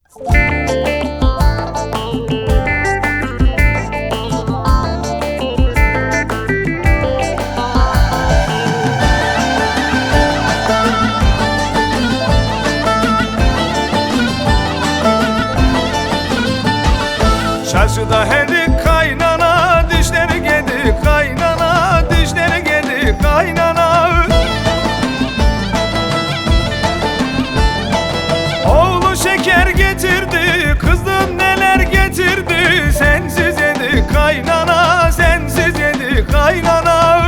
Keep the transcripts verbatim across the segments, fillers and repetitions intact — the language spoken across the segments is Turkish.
Çarşıda hedi kaynana, dişleri gedi kaynana, dişleri gedi kaynana. Oğlu şeker getirdi, kızım neler getirdi, sensiz yedi kaynana, sensiz yedi kaynana.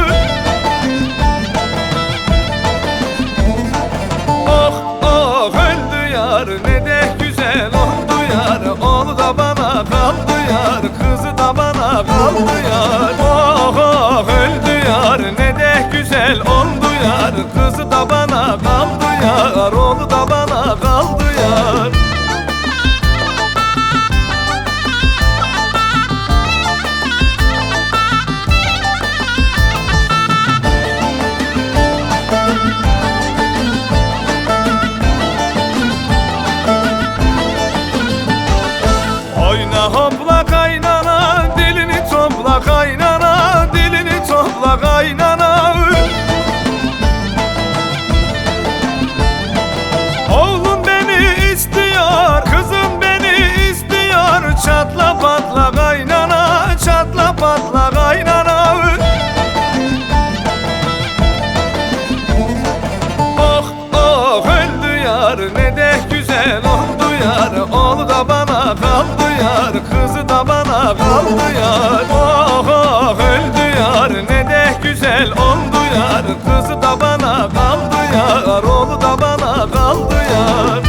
Oh oh öldü yar, ne de güzel oldu yar, oğlu da bana kaldı yar, kızı da bana kaldı yar. Oh oh öldü yar, ne de güzel oldu yar, kızı da bana kaldı yar, oğlu da bana kaldı yar. Oyna hopla kaynana, dilini topla kaynana, dilini topla kaynana. Oğlum beni istiyor, kızım beni istiyor, çatla patla kaynana, çatla patla kaynana. Oh oh öldü yar, ne de güzel oldu yar, oğlu da bana kaldı yar, kızı da bana kaldı yar. Oh oh öldü yar, ne de güzel oldu yar, kızı da bana kaldı yar, oğlu da bana kaldı yar.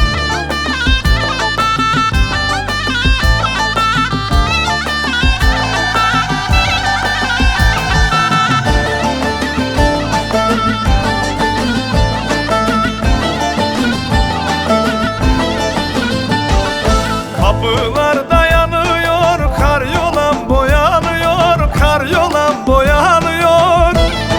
Kapılarda yanıyor, kar yolan boyanıyor, kar yolan boyanıyor.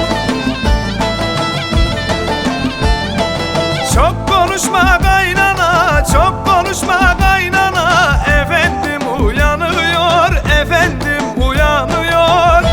Çok konuşma kaynana, çok konuşma kaynana, efendim uyanıyor, efendim uyanıyor.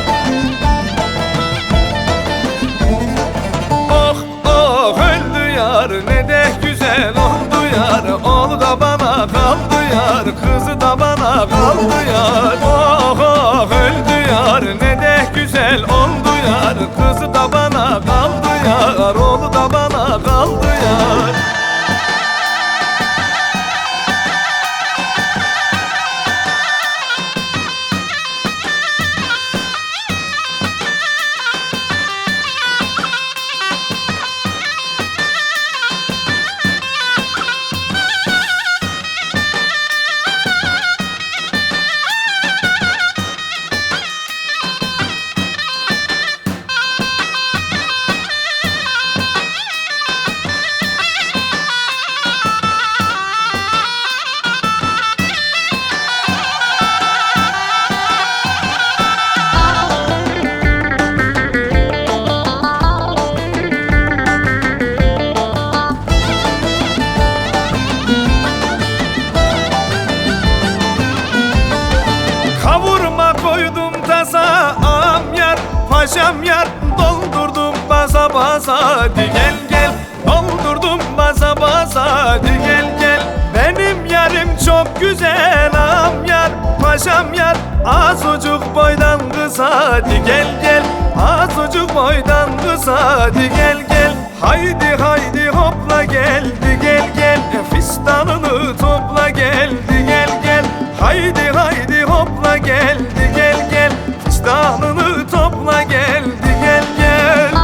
Oh oh öldü yar, ne de güzel oldu yar, oğlu da bana kaldı yar, kızı da bana kaldı yar. Oh oh öldü yar, ne de güzel oldu yar, kızı da bana kaldı yar, oğlu da bana kaldı yar. Kavurma koydum tasa, am yar, paşam yar, doldurdum baza baza, hadi gel gel, doldurdum baza baza, hadi gel gel. Benim yarim çok güzel, am yar, paşam yar, azıcık boydan kısa, hadi gel gel, azıcık boydan kısa, hadi gel gel. Haydi haydi hopla geldi gel gel, fistanını topla geldi gel gel. Haydi haydi hopla geldi gel gel, fistanını topla geldi gel gel.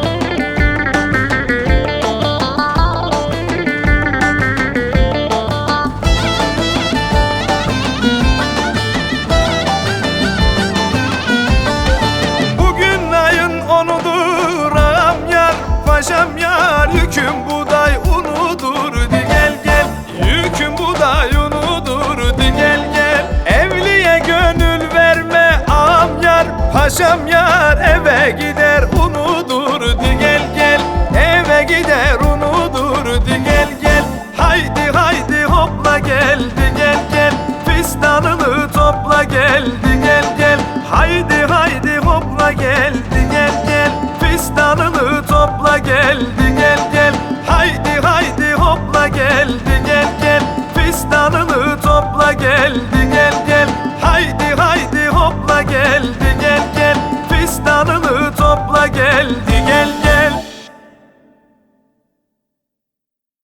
Bugün ayın onudur, ağam yar, paşam yar, yüküm buğday unudur, di gel gel, yüküm buğday unudur, di gel gel. Evliye gönül verme ağam yar, paşam yar, eve gider unudur, di gel gel, eve gider unudur, di gel gel. Haydi haydi hopla gel hopla geldi gel gel. Haydi haydi hopla geldi gel gel. Fistanını topla geldi gel gel. Haydi haydi hopla geldi gel gel. Fistanını topla geldi gel gel. Haydi haydi hopla geldi gel gel. Fistanını topla geldi gel gel.